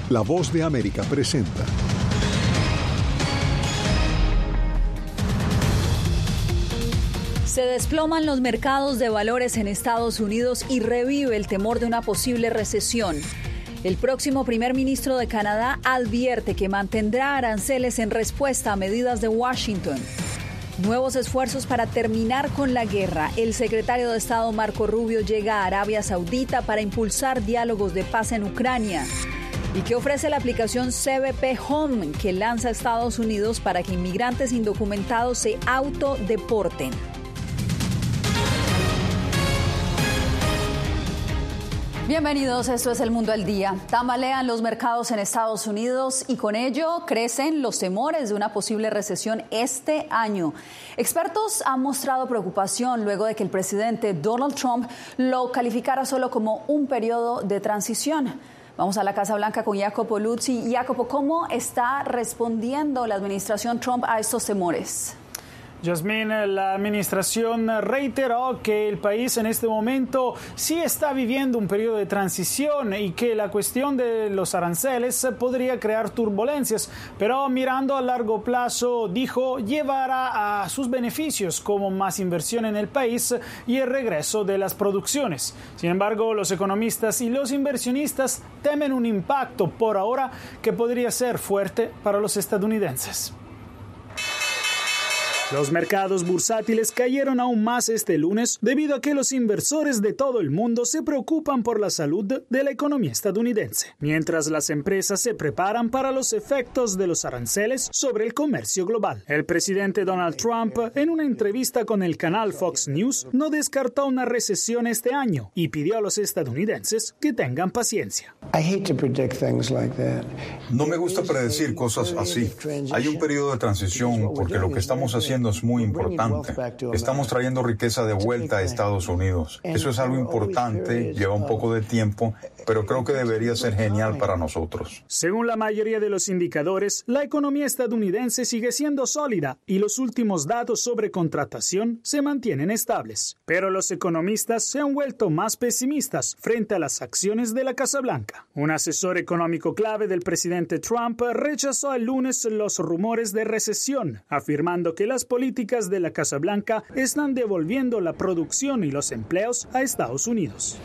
La Voz de América presenta. Se desploman los mercados de valores en Estados Unidos y revive el temor de una posible recesión. El próximo primer ministro de Canadá advierte que mantendrá aranceles en respuesta a medidas de Washington. Nuevos esfuerzos para terminar con la guerra. El secretario de Estado Marco Rubio llega a Arabia Saudita para impulsar diálogos de paz en Ucrania. ¿Y qué ofrece la aplicación CBP Home que lanza Estados Unidos para que inmigrantes indocumentados se autodeporten? Bienvenidos, esto es El Mundo al Día. Tambalean los mercados en Estados Unidos y con ello crecen los temores de una posible recesión este año. Expertos han mostrado preocupación luego de que el presidente Donald Trump lo calificara solo como un periodo de transición. Vamos a la Casa Blanca con Jacopo Luzzi. Jacopo, ¿cómo está respondiendo la administración Trump a estos temores? Yasmín, la administración reiteró que el país en este momento sí está viviendo un periodo de transición y que la cuestión de los aranceles podría crear turbulencias, pero mirando a largo plazo, dijo, llevará a sus beneficios como más inversión en el país y el regreso de las producciones. Sin embargo, los economistas y los inversionistas temen un impacto por ahora que podría ser fuerte para los estadounidenses. Los mercados bursátiles cayeron aún más este lunes debido a que los inversores de todo el mundo se preocupan por la salud de la economía estadounidense, mientras las empresas se preparan para los efectos de los aranceles sobre el comercio global. El presidente Donald Trump, en una entrevista con el canal Fox News, no descartó una recesión este año y pidió a los estadounidenses que tengan paciencia. No me gusta predecir cosas así. Hay un periodo de transición porque lo que estamos haciendo es muy importante. Estamos trayendo riqueza de vuelta a Estados Unidos. Eso es algo importante, lleva un poco de tiempo, pero creo que debería ser genial para nosotros. Según la mayoría de los indicadores, la economía estadounidense sigue siendo sólida y los últimos datos sobre contratación se mantienen estables. Pero los economistas se han vuelto más pesimistas frente a las acciones de la Casa Blanca. Un asesor económico clave del presidente Trump rechazó el lunes los rumores de recesión, afirmando que las políticas de la Casa Blanca están devolviendo la producción y los empleos a Estados Unidos.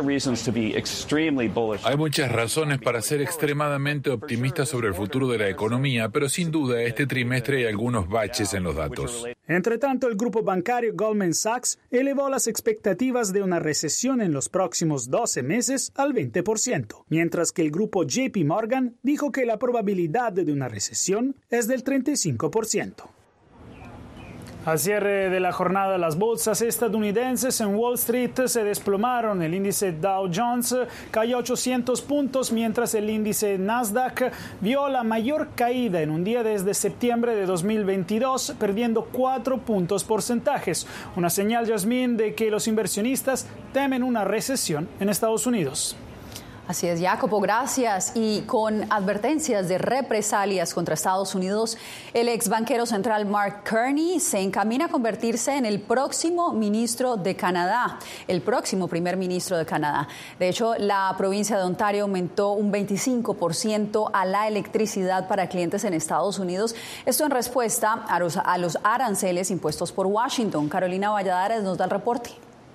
Hay muchas razones para ser extremadamente optimistas sobre el futuro de la economía, pero sin duda este trimestre hay algunos baches en los datos. Entre tanto, el grupo bancario Goldman Sachs elevó las expectativas de una recesión en los próximos 12 meses al 20%, mientras que el grupo JP Morgan dijo que la probabilidad de una recesión es del 35%. Al cierre de la jornada, las bolsas estadounidenses en Wall Street se desplomaron. El índice Dow Jones cayó 800 puntos, mientras el índice Nasdaq vio la mayor caída en un día desde septiembre de 2022, perdiendo 4 puntos porcentajes. Una señal, Yasmín, de que los inversionistas temen una recesión en Estados Unidos. Así es, Jacopo, gracias. Y con advertencias de represalias contra Estados Unidos, el ex banquero central Mark Carney se encamina a convertirse en el próximo ministro de Canadá, el próximo primer ministro de Canadá. De hecho, la provincia de Ontario aumentó un 25% a la electricidad para clientes en Estados Unidos. Esto en respuesta a los aranceles impuestos por Washington. Carolina Valladares nos da el reporte.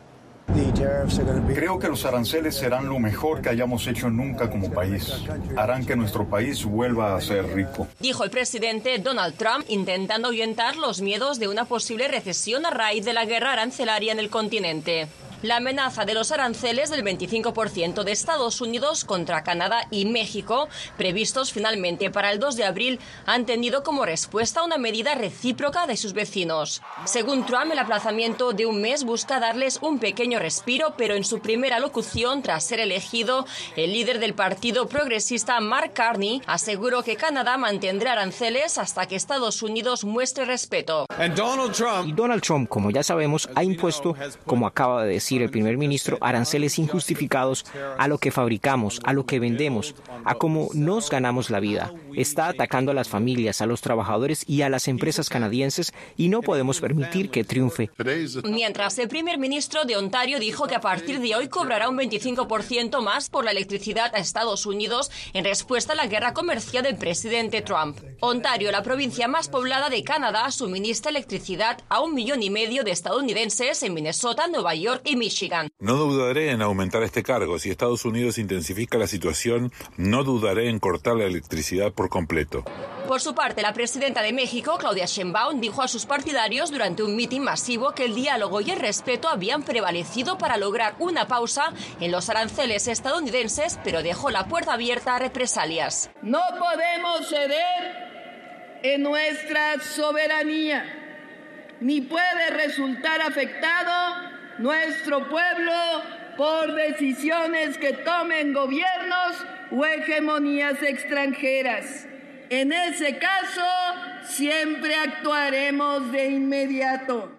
Creo que los aranceles serán lo mejor que hayamos hecho nunca como país. Harán que nuestro país vuelva a ser rico, dijo el presidente Donald Trump, intentando ahuyentar los miedos de una posible recesión a raíz de la guerra arancelaria en el continente. La amenaza de los aranceles del 25% de Estados Unidos contra Canadá y México, previstos finalmente para el 2 de abril, han tenido como respuesta una medida recíproca de sus vecinos. Según Trump, el aplazamiento de un mes busca darles un pequeño respiro, pero en su primera locución tras ser elegido, el líder del Partido Progresista, Mark Carney, aseguró que Canadá mantendrá aranceles hasta que Estados Unidos muestre respeto. Y Donald Trump, como ya sabemos, ha impuesto, como acaba de decir el primer ministro, aranceles injustificados a lo que fabricamos, a lo que vendemos, a cómo nos ganamos la vida. está atacando a las familias, a los trabajadores y a las empresas canadienses y no podemos permitir que triunfe. Mientras el primer ministro de Ontario dijo que a partir de hoy cobrará un 25% más por la electricidad a Estados Unidos en respuesta a la guerra comercial del presidente Trump. Ontario, la provincia más poblada de Canadá, suministra electricidad a 1,5 millones de estadounidenses en Minnesota, Nueva York y Michigan. No dudaré en aumentar este cargo. Si Estados Unidos intensifica la situación, no dudaré en cortar la electricidad por completo. Por su parte, la presidenta de México, Claudia Sheinbaum, dijo a sus partidarios durante un mitin masivo que el diálogo y el respeto habían prevalecido para lograr una pausa en los aranceles estadounidenses, pero dejó la puerta abierta a represalias. No podemos ceder en nuestra soberanía, ni puede resultar afectado nuestro pueblo por decisiones que tomen gobiernos o hegemonías extranjeras. En ese caso, siempre actuaremos de inmediato.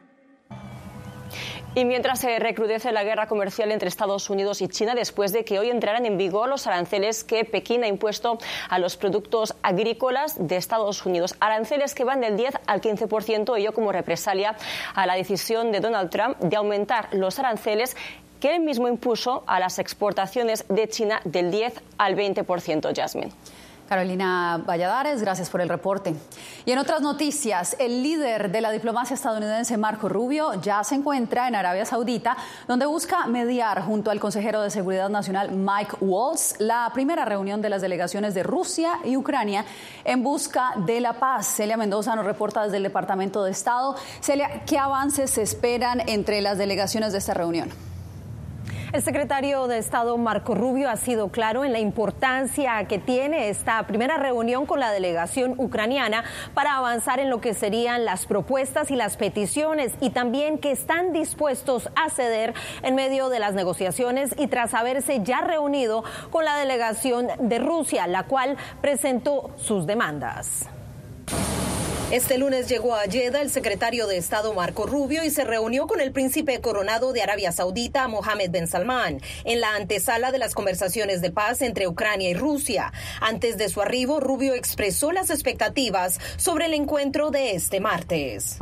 Y mientras se recrudece la guerra comercial entre Estados Unidos y China, después de que hoy entraran en vigor los aranceles que Pekín ha impuesto a los productos agrícolas de Estados Unidos, aranceles que van del 10 al 15%, ello como represalia a la decisión de Donald Trump de aumentar los aranceles que él mismo impuso a las exportaciones de China del 10 al 20%, Jasmine. Carolina Valladares, gracias por el reporte. Y en otras noticias, el líder de la diplomacia estadounidense, Marco Rubio, ya se encuentra en Arabia Saudita, donde busca mediar junto al consejero de Seguridad Nacional, Mike Waltz, la primera reunión de las delegaciones de Rusia y Ucrania en busca de la paz. Celia Mendoza nos reporta desde el Departamento de Estado. Celia, ¿qué avances se esperan entre las delegaciones de esta reunión? El secretario de Estado Marco Rubio ha sido claro en la importancia que tiene esta primera reunión con la delegación ucraniana para avanzar en lo que serían las propuestas y las peticiones, y también que están dispuestos a ceder en medio de las negociaciones y tras haberse ya reunido con la delegación de Rusia, la cual presentó sus demandas. Este lunes llegó a Jeddah el secretario de Estado Marco Rubio y se reunió con el príncipe coronado de Arabia Saudita, Mohammed bin Salman, en la antesala de las conversaciones de paz entre Ucrania y Rusia. Antes de su arribo, Rubio expresó las expectativas sobre el encuentro de este martes.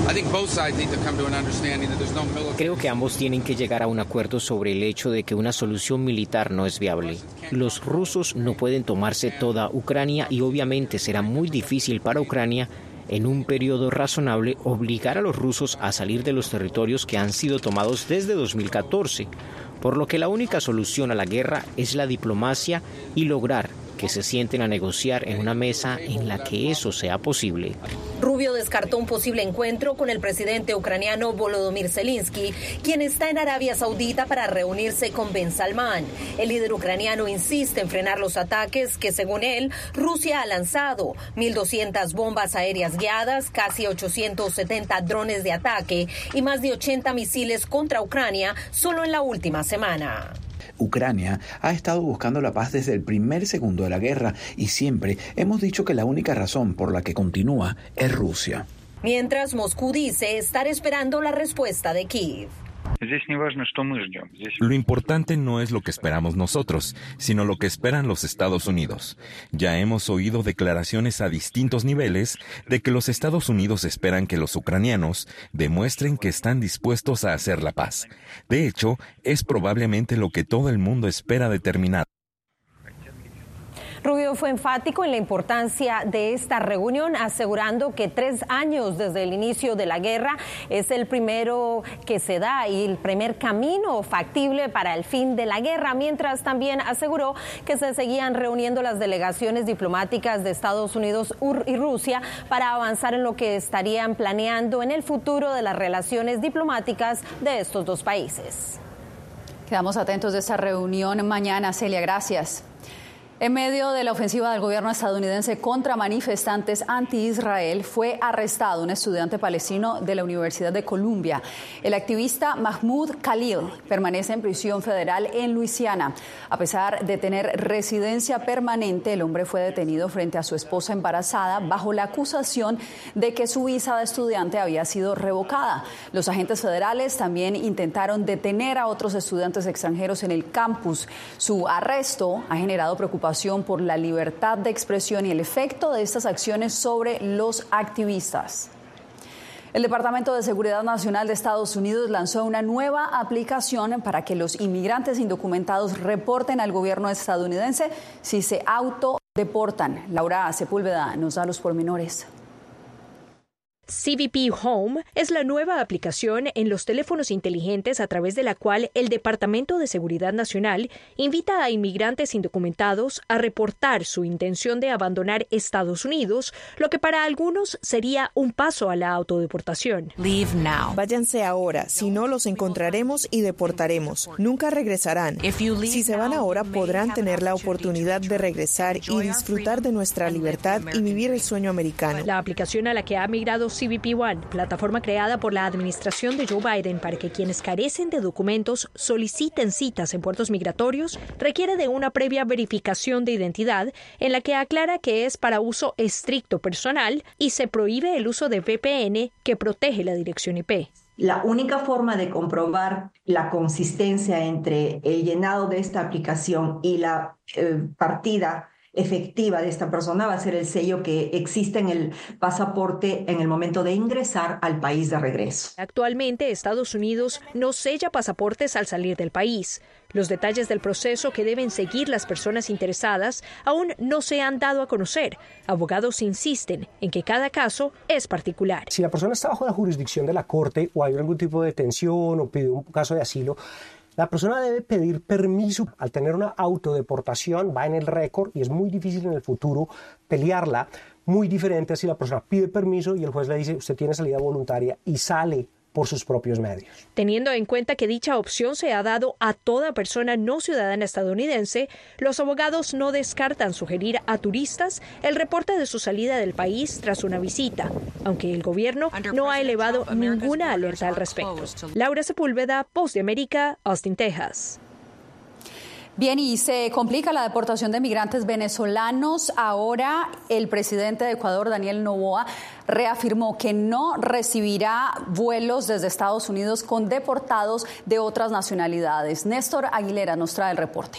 Creo que ambos tienen que llegar a un acuerdo sobre el hecho de que una solución militar no es viable. Los rusos no pueden tomarse toda Ucrania y obviamente será muy difícil para Ucrania en un periodo razonable obligar a los rusos a salir de los territorios que han sido tomados desde 2014, por lo que la única solución a la guerra es la diplomacia y lograr que se sienten a negociar en una mesa en la que eso sea posible. Rubio descartó un posible encuentro con el presidente ucraniano Volodymyr Zelensky, quien está en Arabia Saudita para reunirse con bin Salman. El líder ucraniano insiste en frenar los ataques que, según él, Rusia ha lanzado: 1.200 bombas aéreas guiadas, casi 870 drones de ataque y más de 80 misiles contra Ucrania solo en la última semana. Ucrania ha estado buscando la paz desde el primer segundo de la guerra y siempre hemos dicho que la única razón por la que continúa es Rusia. Mientras Moscú dice estar esperando la respuesta de Kiev. Lo importante no es lo que esperamos nosotros, sino lo que esperan los Estados Unidos. Ya hemos oído declaraciones a distintos niveles de que los Estados Unidos esperan que los ucranianos demuestren que están dispuestos a hacer la paz. De hecho, es probablemente lo que todo el mundo espera determinar. Rubio fue enfático en la importancia de esta reunión, asegurando que 3 años desde el inicio de la guerra es el primero que se da y el primer camino factible para el fin de la guerra, mientras también aseguró que se seguían reuniendo las delegaciones diplomáticas de Estados Unidos y Rusia para avanzar en lo que estarían planeando en el futuro de las relaciones diplomáticas de estos dos países. Quedamos atentos de esta reunión mañana. Celia, gracias. En medio de la ofensiva del gobierno estadounidense contra manifestantes anti-Israel, fue arrestado un estudiante palestino de la Universidad de Columbia. El activista Mahmoud Khalil permanece en prisión federal en Luisiana. A pesar de tener residencia permanente, el hombre fue detenido frente a su esposa embarazada bajo la acusación de que su visa de estudiante había sido revocada. Los agentes federales también intentaron detener a otros estudiantes extranjeros en el campus. Su arresto ha generado preocupación preocupación por la libertad de expresión y el efecto de estas acciones sobre los activistas. El Departamento de Seguridad Nacional de Estados Unidos lanzó una nueva aplicación para que los inmigrantes indocumentados reporten al gobierno estadounidense si se autodeportan. Laura Sepúlveda nos da los pormenores. CBP Home es la nueva aplicación en los teléfonos inteligentes a través de la cual el Departamento de Seguridad Nacional invita a inmigrantes indocumentados a reportar su intención de abandonar Estados Unidos, lo que para algunos sería un paso a la autodeportación. Leave now. Váyanse ahora, si no los encontraremos y deportaremos. Nunca regresarán. Si se van ahora, podrán tener la oportunidad de regresar y disfrutar de nuestra libertad y vivir el sueño americano. La aplicación a la que ha migrado CBP One, plataforma creada por la administración de Joe Biden para que quienes carecen de documentos soliciten citas en puertos migratorios, requiere de una previa verificación de identidad en la que aclara que es para uso estricto personal y se prohíbe el uso de VPN que protege la dirección IP. La única forma de comprobar la consistencia entre el llenado de esta aplicación y la partida efectiva de esta persona va a ser el sello que existe en el pasaporte en el momento de ingresar al país de regreso. Actualmente, Estados Unidos no sella pasaportes al salir del país. Los detalles del proceso que deben seguir las personas interesadas aún no se han dado a conocer. Abogados insisten en que cada caso es particular. Si la persona está bajo la jurisdicción de la Corte o hay algún tipo de detención o pide un caso de asilo, la persona debe pedir permiso. Al tener una autodeportación va en el récord y es muy difícil en el futuro pelearla. Muy diferente si la persona pide permiso y el juez le dice usted tiene salida voluntaria y sale por sus propios medios. Teniendo en cuenta que dicha opción se ha dado a toda persona no ciudadana estadounidense, los abogados no descartan sugerir a turistas el reporte de su salida del país tras una visita, aunque el gobierno no ha elevado ninguna alerta al respecto. Laura Sepúlveda, Voz de América, Austin, Texas. Bien, y se complica la deportación de migrantes venezolanos. Ahora el presidente de Ecuador, Daniel Noboa, reafirmó que no recibirá vuelos desde Estados Unidos con deportados de otras nacionalidades. Néstor Aguilera nos trae el reporte.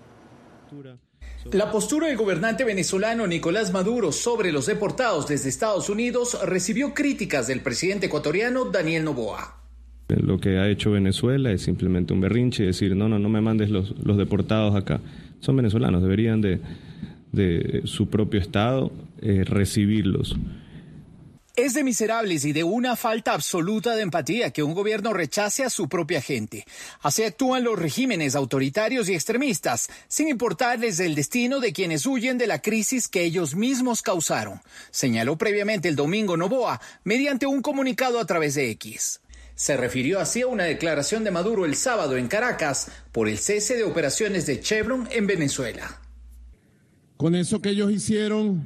La postura del gobernante venezolano Nicolás Maduro sobre los deportados desde Estados Unidos recibió críticas del presidente ecuatoriano Daniel Noboa. Lo que ha hecho Venezuela es simplemente un berrinche, decir no me mandes los deportados acá. Son venezolanos, deberían de su propio estado recibirlos. Es de miserables y de una falta absoluta de empatía que un gobierno rechace a su propia gente. Así actúan los regímenes autoritarios y extremistas, sin importarles el destino de quienes huyen de la crisis que ellos mismos causaron, señaló previamente el domingo Noboa mediante un comunicado a través de X. Se refirió así a una declaración de Maduro el sábado en Caracas por el cese de operaciones de Chevron en Venezuela. Con eso que ellos hicieron,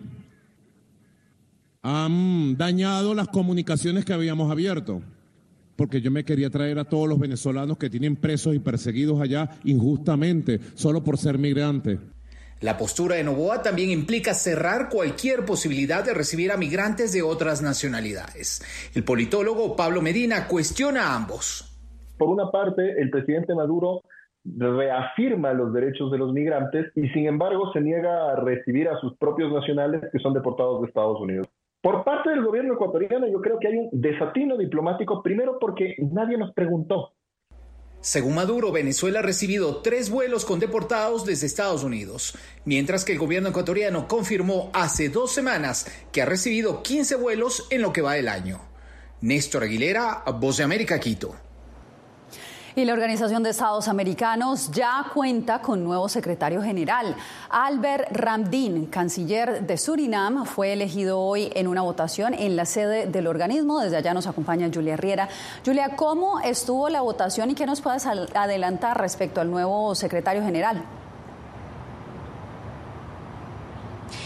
han dañado las comunicaciones que habíamos abierto, porque yo me quería traer a todos los venezolanos que tienen presos y perseguidos allá injustamente, solo por ser migrantes. La postura de Noboa también implica cerrar cualquier posibilidad de recibir a migrantes de otras nacionalidades. El politólogo Pablo Medina cuestiona a ambos. Por una parte, el presidente Maduro reafirma los derechos de los migrantes y sin embargo se niega a recibir a sus propios nacionales que son deportados de Estados Unidos. Por parte del gobierno ecuatoriano yo creo que hay un desatino diplomático, primero porque nadie nos preguntó. Según Maduro, Venezuela ha recibido 3 vuelos con deportados desde Estados Unidos, mientras que el gobierno ecuatoriano confirmó hace 2 semanas que ha recibido 15 vuelos en lo que va del año. Néstor Aguilera, Voz de América, Quito. Y la Organización de Estados Americanos ya cuenta con nuevo secretario general. Albert Ramdin, canciller de Surinam, fue elegido hoy en una votación en la sede del organismo. Desde allá nos acompaña Julia Riera. Julia, ¿cómo estuvo la votación y qué nos puedes adelantar respecto al nuevo secretario general?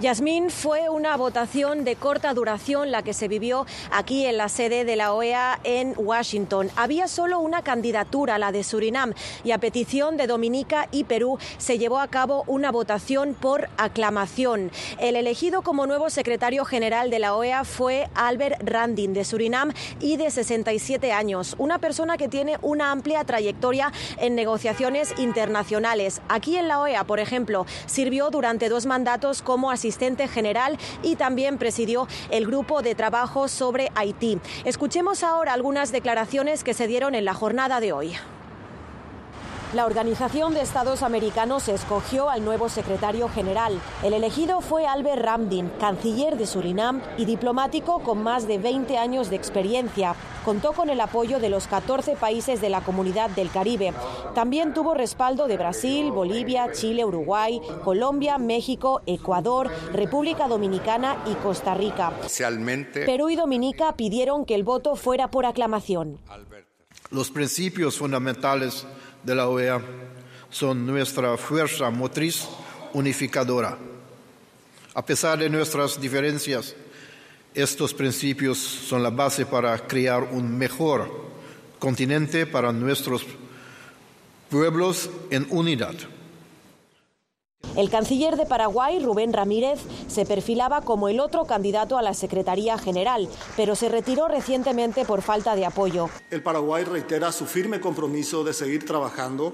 Yasmín, fue una votación de corta duración la que se vivió aquí en la sede de la OEA en Washington. Había solo una candidatura, la de Surinam, y a petición de Dominica y Perú se llevó a cabo una votación por aclamación. El elegido como nuevo secretario general de la OEA fue Albert Ramdin, de Surinam y de 67 años, una persona que tiene una amplia trayectoria en negociaciones internacionales. Aquí en la OEA, por ejemplo, sirvió durante 2 mandatos como asistente general y también presidió el grupo de trabajo sobre Haití. Escuchemos ahora algunas declaraciones que se dieron en la jornada de hoy. La Organización de Estados Americanos escogió al nuevo secretario general. El elegido fue Albert Ramdin, canciller de Surinam y diplomático con más de 20 años de experiencia. Contó con el apoyo de los 14 países de la Comunidad del Caribe. También tuvo respaldo de Brasil, Bolivia, Chile, Uruguay, Colombia, México, Ecuador, República Dominicana y Costa Rica. Perú y Dominica pidieron que el voto fuera por aclamación. Los principios fundamentales de la OEA son nuestra fuerza motriz unificadora. A pesar de nuestras diferencias, estos principios son la base para crear un mejor continente para nuestros pueblos en unidad. El canciller de Paraguay, Rubén Ramírez, se perfilaba como el otro candidato a la Secretaría General, pero se retiró recientemente por falta de apoyo. El Paraguay reitera su firme compromiso de seguir trabajando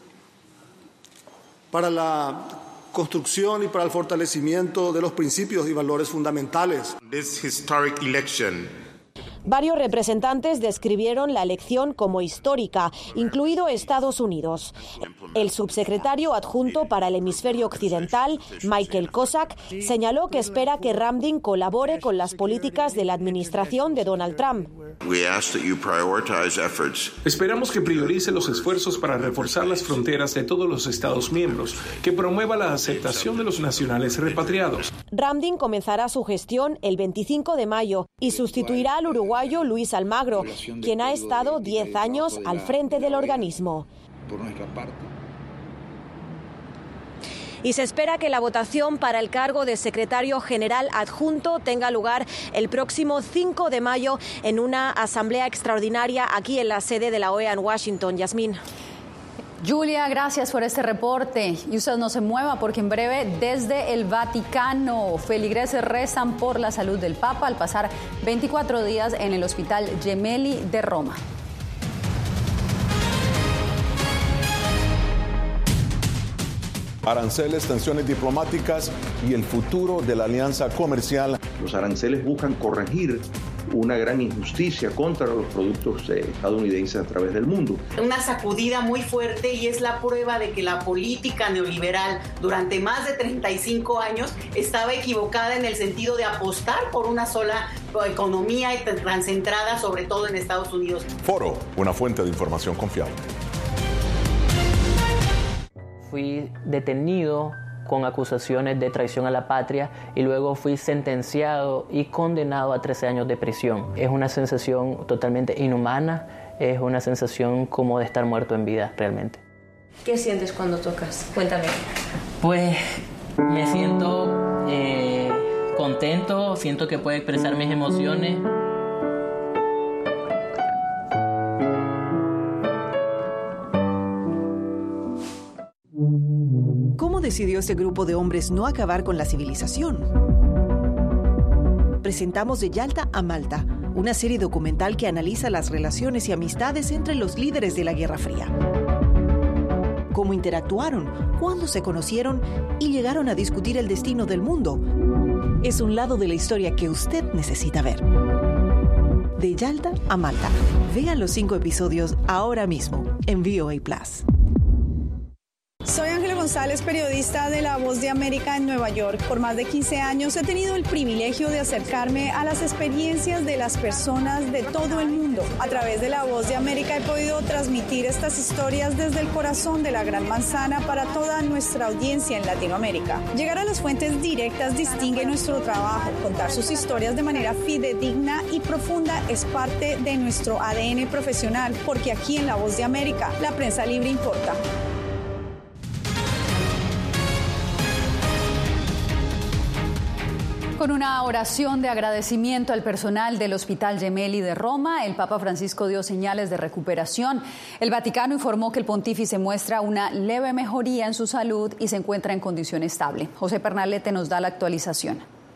para la construcción y para el fortalecimiento de los principios y valores fundamentales. This historic election. Varios representantes describieron la elección como histórica, incluido Estados Unidos. El subsecretario adjunto para el hemisferio occidental, Michael Cossack, señaló que espera que Ramdin colabore con las políticas de la administración de Donald Trump. Esperamos que priorice los esfuerzos para reforzar las fronteras de todos los Estados miembros, que promueva la aceptación de los nacionales repatriados. Ramdin comenzará su gestión el 25 de mayo y sustituirá al uruguayo Luis Almagro, quien ha estado 10 años al frente del organismo. Y se espera que la votación para el cargo de secretario general adjunto tenga lugar el próximo 5 de mayo en una asamblea extraordinaria aquí en la sede de la OEA en Washington. Yasmín. Julia, gracias por este reporte. Y usted no se mueva porque en breve desde el Vaticano feligreses rezan por la salud del Papa al pasar 24 días en el Hospital Gemelli de Roma. Aranceles, tensiones diplomáticas y el futuro de la alianza comercial. Los aranceles buscan corregir una gran injusticia contra los productos estadounidenses a través del mundo. Una sacudida muy fuerte y es la prueba de que la política neoliberal durante más de 35 años estaba equivocada en el sentido de apostar por una sola economía y tan centrada sobre todo en Estados Unidos. Foro, una fuente de información confiable. Fui detenido con acusaciones de traición a la patria y luego fui sentenciado y condenado a 13 años de prisión. Es una sensación totalmente inhumana, es una sensación como de estar muerto en vida realmente. ¿Qué sientes cuando tocas? Cuéntame. Pues me siento contento, siento que puedo expresar mis emociones. ¿Cómo decidió este grupo de hombres no acabar con la civilización? Presentamos De Yalta a Malta, una serie documental que analiza las relaciones y amistades entre los líderes de la Guerra Fría. Cómo interactuaron, cuándo se conocieron y llegaron a discutir el destino del mundo. Es un lado de la historia que usted necesita ver. De Yalta a Malta. Vean los 5 episodios ahora mismo en VOA Plus. Soy Ángela González, periodista de La Voz de América en Nueva York. Por más de 15 años he tenido el privilegio de acercarme a las experiencias de las personas de todo el mundo. A través de La Voz de América he podido transmitir estas historias desde el corazón de la Gran Manzana para toda nuestra audiencia en Latinoamérica. Llegar a las fuentes directas distingue nuestro trabajo. Contar sus historias de manera fidedigna y profunda es parte de nuestro ADN profesional, porque aquí en La Voz de América la prensa libre importa. Con una oración de agradecimiento al personal del Hospital Gemelli de Roma, el Papa Francisco dio señales de recuperación. El Vaticano informó que el pontífice muestra una leve mejoría en su salud y se encuentra en condición estable. José Pernalete nos da la actualización.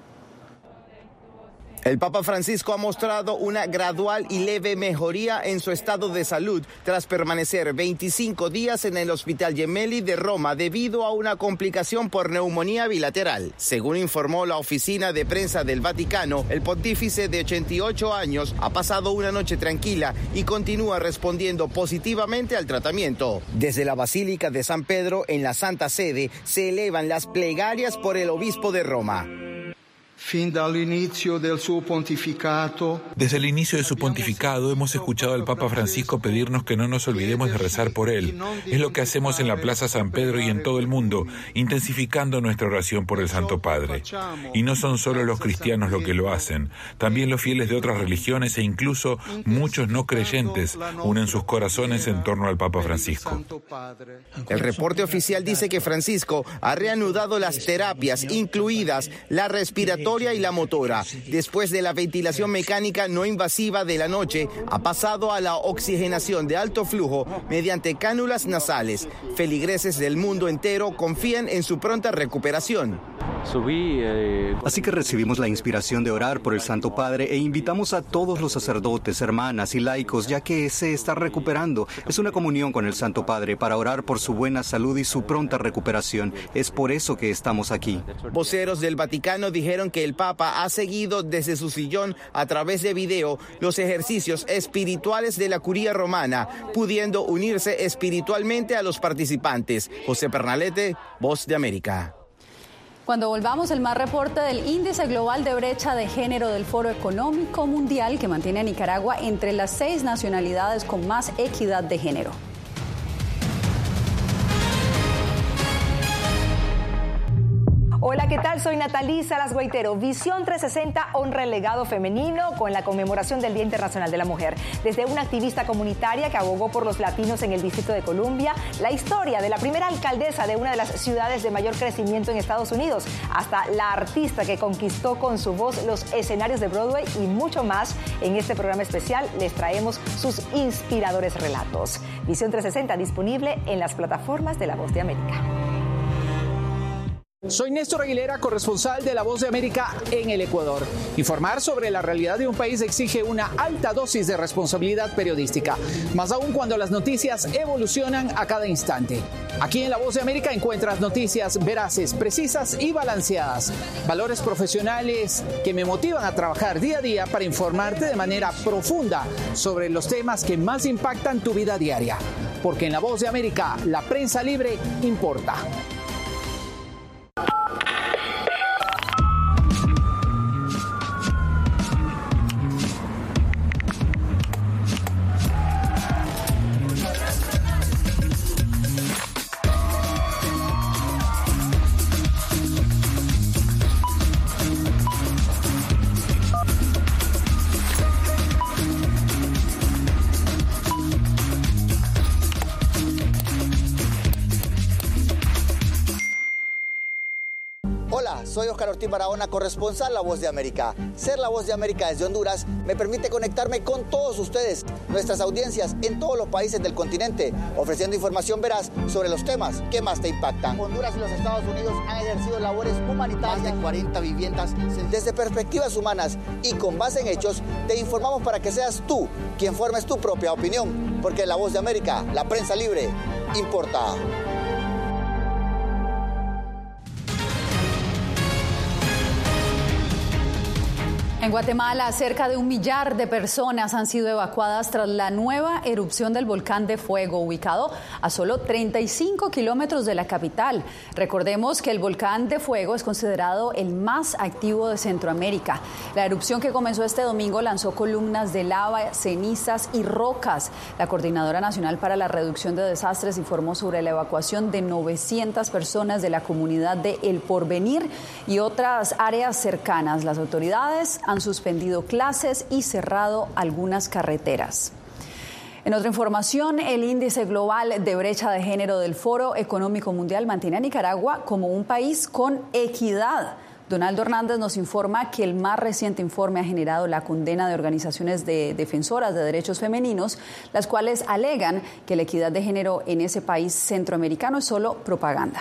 El Papa Francisco ha mostrado una gradual y leve mejoría en su estado de salud tras permanecer 25 días en el Hospital Gemelli de Roma debido a una complicación por neumonía bilateral. Según informó la oficina de prensa del Vaticano, el pontífice de 88 años ha pasado una noche tranquila y continúa respondiendo positivamente al tratamiento. Desde la Basílica de San Pedro, en la Santa Sede, se elevan las plegarias por el obispo de Roma. Desde el inicio de su pontificado hemos escuchado al Papa Francisco pedirnos que no nos olvidemos de rezar por él. Es lo que hacemos en la Plaza San Pedro y en todo el mundo, intensificando nuestra oración por el Santo Padre. Y no son solo los cristianos los que lo hacen, también los fieles de otras religiones e incluso muchos no creyentes unen sus corazones en torno al Papa Francisco. El reporte oficial dice que Francisco ha reanudado las terapias, incluidas la respiratoria y la motora. Después de la ventilación mecánica no invasiva de la noche, ha pasado a la oxigenación de alto flujo mediante cánulas nasales. Feligreses del mundo entero confían en su pronta recuperación. Así que recibimos la inspiración de orar por el Santo Padre e invitamos a todos los sacerdotes, hermanas y laicos, ya que se está recuperando. Es una comunión con el Santo Padre para orar por su buena salud y su pronta recuperación. Es por eso que estamos aquí. Voceros del Vaticano dijeron que el Papa ha seguido desde su sillón a través de video los ejercicios espirituales de la curía romana, pudiendo unirse espiritualmente a los participantes. José Pernalete, Voz de América. Cuando volvamos, el más reporte del Índice Global de Brecha de Género del Foro Económico Mundial, que mantiene a Nicaragua entre las 6 nacionalidades con más equidad de género. Hola, ¿qué tal? Soy Natalí Salas Guaitero. Visión 360 honra el legado femenino con la conmemoración del Día Internacional de la Mujer. Desde una activista comunitaria que abogó por los latinos en el Distrito de Columbia, la historia de la primera alcaldesa de una de las ciudades de mayor crecimiento en Estados Unidos, hasta la artista que conquistó con su voz los escenarios de Broadway y mucho más. En este programa especial les traemos sus inspiradores relatos. Visión 360 disponible en las plataformas de La Voz de América. Soy Néstor Aguilera, corresponsal de La Voz de América en el Ecuador. Informar sobre la realidad de un país exige una alta dosis de responsabilidad periodística, más aún cuando las noticias evolucionan a cada instante. Aquí en La Voz de América encuentras noticias veraces, precisas y balanceadas. Valores profesionales que me motivan a trabajar día a día para informarte de manera profunda sobre los temas que más impactan tu vida diaria. Porque en La Voz de América, la prensa libre importa. Soy Oscar Ortiz Barahona, corresponsal La Voz de América. Ser La Voz de América desde Honduras me permite conectarme con todos ustedes, nuestras audiencias en todos los países del continente, ofreciendo información veraz sobre los temas que más te impactan. Honduras y los Estados Unidos han ejercido labores humanitarias. Más de 40 viviendas. Desde perspectivas humanas y con base en hechos, te informamos para que seas tú quien formes tu propia opinión, porque La Voz de América, la prensa libre, importa. En Guatemala, cerca de 1 millar de personas han sido evacuadas tras la nueva erupción del volcán de fuego, ubicado a solo 35 kilómetros de la capital. Recordemos que el volcán de fuego es considerado el más activo de Centroamérica. La erupción que comenzó este domingo lanzó columnas de lava, cenizas y rocas. La Coordinadora Nacional para la Reducción de Desastres informó sobre la evacuación de 900 personas de la comunidad de El Porvenir y otras áreas cercanas. Las autoridades han suspendido clases y cerrado algunas carreteras. En otra información, el índice global de brecha de género del Foro Económico Mundial mantiene a Nicaragua como un país con equidad. Donaldo Hernández nos informa que el más reciente informe ha generado la condena de organizaciones de defensoras de derechos femeninos, las cuales alegan que la equidad de género en ese país centroamericano es solo propaganda.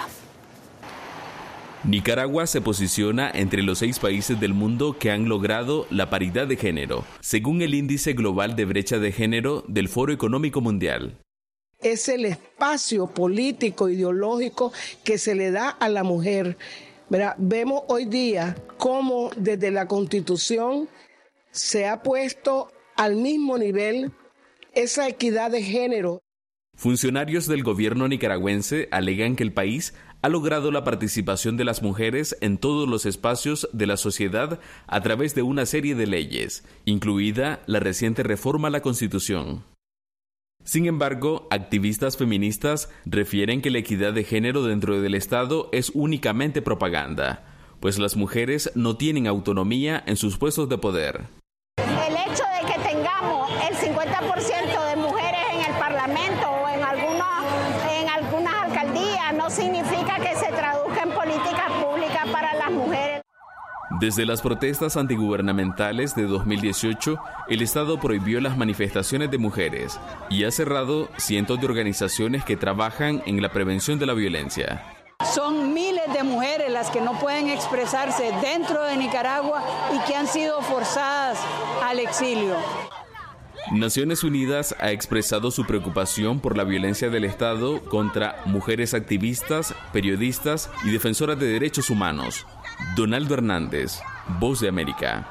Nicaragua se posiciona entre los 6 países del mundo que han logrado la paridad de género, según el Índice Global de Brecha de Género del Foro Económico Mundial. Es el espacio político, ideológico que se le da a la mujer. ¿Verdad? Vemos hoy día cómo desde la Constitución se ha puesto al mismo nivel esa equidad de género. Funcionarios del gobierno nicaragüense alegan que el país ha logrado la participación de las mujeres en todos los espacios de la sociedad a través de una serie de leyes, incluida la reciente reforma a la Constitución. Sin embargo, activistas feministas refieren que la equidad de género dentro del Estado es únicamente propaganda, pues las mujeres no tienen autonomía en sus puestos de poder. El hecho de que tengamos el 50% de mujeres en el Parlamento o en algunas alcaldías no significa que se traduzca en políticas públicas para las mujeres. Desde las protestas antigubernamentales de 2018, el Estado prohibió las manifestaciones de mujeres y ha cerrado cientos de organizaciones que trabajan en la prevención de la violencia. Son miles de mujeres las que no pueden expresarse dentro de Nicaragua y que han sido forzadas al exilio. Naciones Unidas ha expresado su preocupación por la violencia del Estado contra mujeres activistas, periodistas y defensoras de derechos humanos. Donaldo Hernández, Voz de América.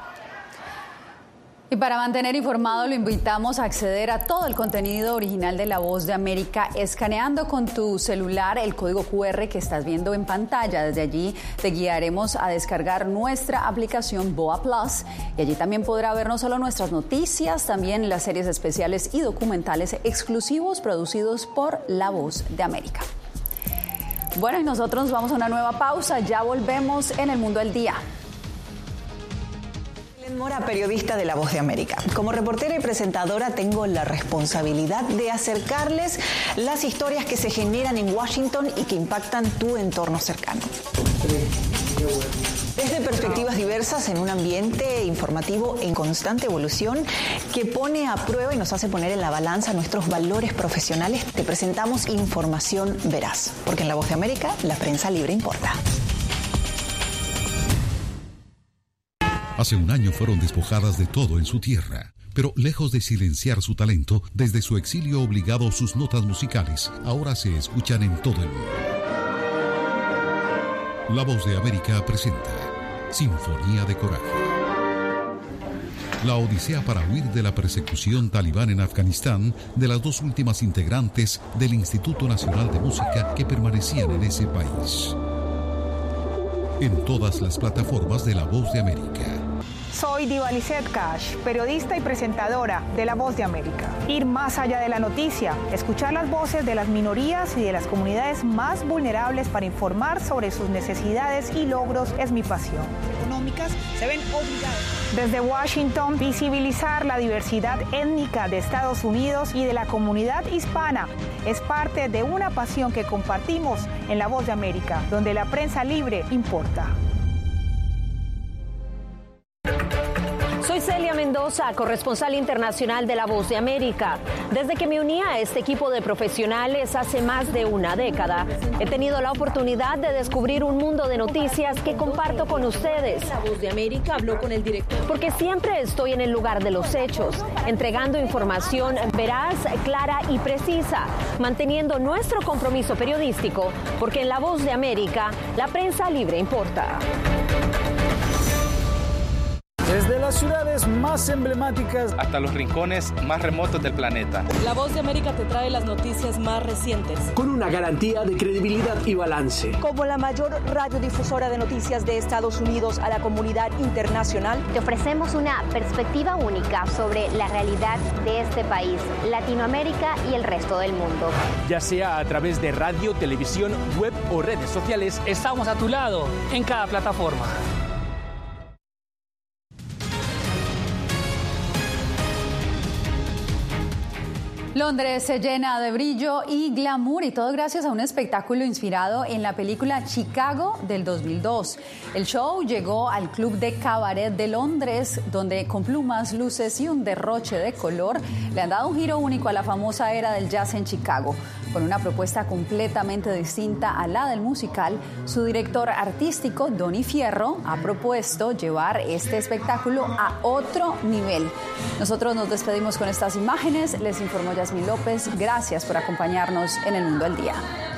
Y para mantener informado lo invitamos a acceder a todo el contenido original de La Voz de América escaneando con tu celular el código QR que estás viendo en pantalla. Desde allí te guiaremos a descargar nuestra aplicación BOA Plus y allí también podrá ver no solo nuestras noticias, también las series especiales y documentales exclusivos producidos por La Voz de América. Bueno, y nosotros vamos a una nueva pausa. Ya volvemos en El Mundo al Día. Helen Mora, periodista de La Voz de América. Como reportera y presentadora tengo la responsabilidad de acercarles las historias que se generan en Washington y que impactan tu entorno cercano. Desde perspectivas diversas en un ambiente informativo en constante evolución que pone a prueba y nos hace poner en la balanza nuestros valores profesionales, te presentamos información veraz, porque en La Voz de América la prensa libre importa. Hace un año fueron despojadas de todo en su tierra, pero lejos de silenciar su talento, desde su exilio obligado sus notas musicales ahora se escuchan en todo el mundo. La Voz de América presenta Sinfonía de Coraje. La odisea para huir de la persecución talibán en Afganistán de las 2 últimas integrantes del Instituto Nacional de Música que permanecían en ese país. En todas las plataformas de La Voz de América. Soy Diva Lizette Cash, periodista y presentadora de La Voz de América. Ir más allá de la noticia, escuchar las voces de las minorías y de las comunidades más vulnerables para informar sobre sus necesidades y logros es mi pasión. Económicas se ven obligadas. Desde Washington, visibilizar la diversidad étnica de Estados Unidos y de la comunidad hispana es parte de una pasión que compartimos en La Voz de América, donde la prensa libre importa. Soy Celia Mendoza, corresponsal internacional de La Voz de América. Desde que me uní a este equipo de profesionales hace más de una década, he tenido la oportunidad de descubrir un mundo de noticias que comparto con ustedes. La Voz de América habló con el director. Porque siempre estoy en el lugar de los hechos, entregando información veraz, clara y precisa, manteniendo nuestro compromiso periodístico, porque en La Voz de América, la prensa libre importa. Desde las ciudades más emblemáticas hasta los rincones más remotos del planeta. La Voz de América te trae las noticias más recientes. Con una garantía de credibilidad y balance. Como la mayor radiodifusora de noticias de Estados Unidos a la comunidad internacional, te ofrecemos una perspectiva única sobre la realidad de este país, Latinoamérica y el resto del mundo. Ya sea a través de radio, televisión, web o redes sociales, estamos a tu lado en cada plataforma. Londres se llena de brillo y glamour, y todo gracias a un espectáculo inspirado en la película Chicago del 2002. El show llegó al Club de Cabaret de Londres, donde con plumas, luces y un derroche de color le han dado un giro único a la famosa era del jazz en Chicago. Con una propuesta completamente distinta a la del musical, su director artístico, Donny Fierro, ha propuesto llevar este espectáculo a otro nivel. Nosotros nos despedimos con estas imágenes. Les informó Yasmín López. Gracias por acompañarnos en El Mundo al Día.